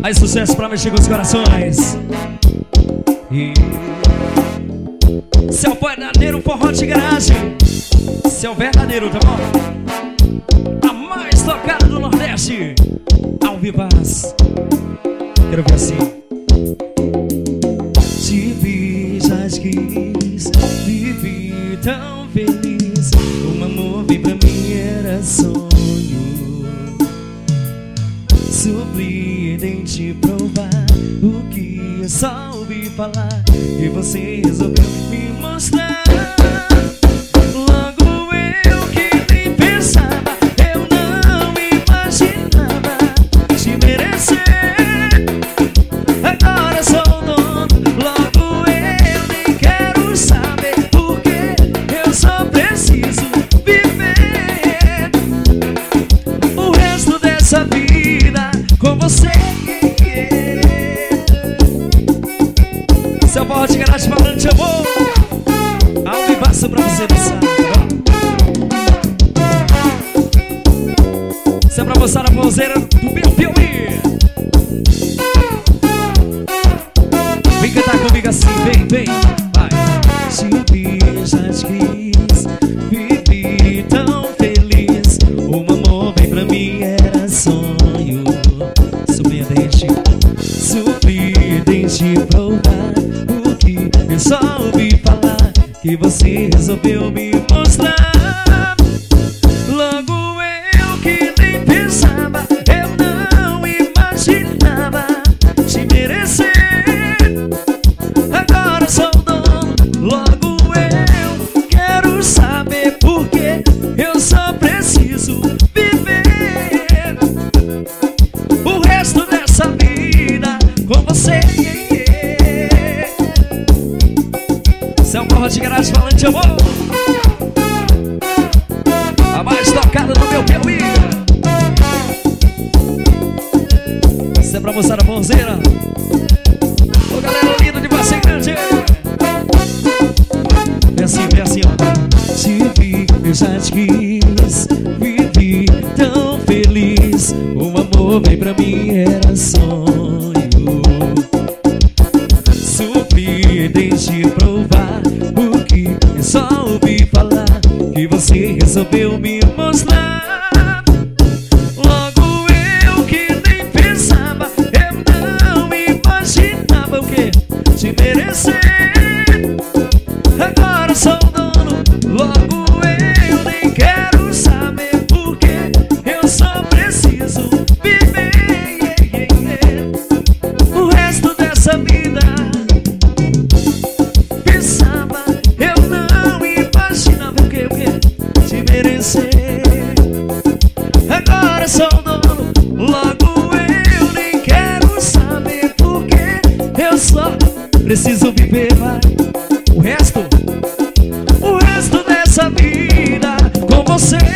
Mais sucesso pra mexer com os corações. Esse é o verdadeiro forró de garagem. Esse é o verdadeiro, tá bom? A mais tocada do Nordeste. Ao vivaz. Quero ver assim. Te vi, já quis, vivi tão feliz. Um amor veio pra mim, era sonho. Surpreendente provar o que eu só ouvi falar. E você resolveu me mostrar. Logo eu que nem pensava, eu não imaginava te merecer. Agora sou o dono, logo eu nem quero saber, porque eu só preciso viver o resto dessa vida com você. Seu forró de garagem falando de amor. Ao vivaço pra você dançar. Isso é pra mostrar a mãozeira do meu Piauí. Vem cantar comigo assim, vem, vem. Vai. Te vi, já te quis, vivi tão feliz. Um amor vem pra mim, era sonho. Surpreendente, surpreendente provar o que eu só ouvi falar. Que você resolveu me mostrar. Logo eu que nem pensava, eu não imaginava te merecer. Agora sou o dono, logo eu quero saber, porque eu só preciso viver o resto dessa vida com você. Esse é o forró de garagem falando de amor. A mais tocada do meu Piauí. Isso é pra mostrar a mãozeira. Ô galera linda de Vargem Grande. Vem assim, ó. Te vi, eu já te quis, vivi tão feliz. O amor veio pra mim, era sonho. Surpreendente provar o que eu só ouvi falar. Que você resolveu me mostrar. Logo eu que nem pensava, eu não imaginava o que te merecer. Agora sou o dono, logo eu nem quero saber, porque eu só preciso viver o resto dessa vida. Pensava, eu não imaginava o que te merecer. Agora sou o dono, logo eu nem quero saber, porque eu só preciso viver, vai. O resto dessa vida com você.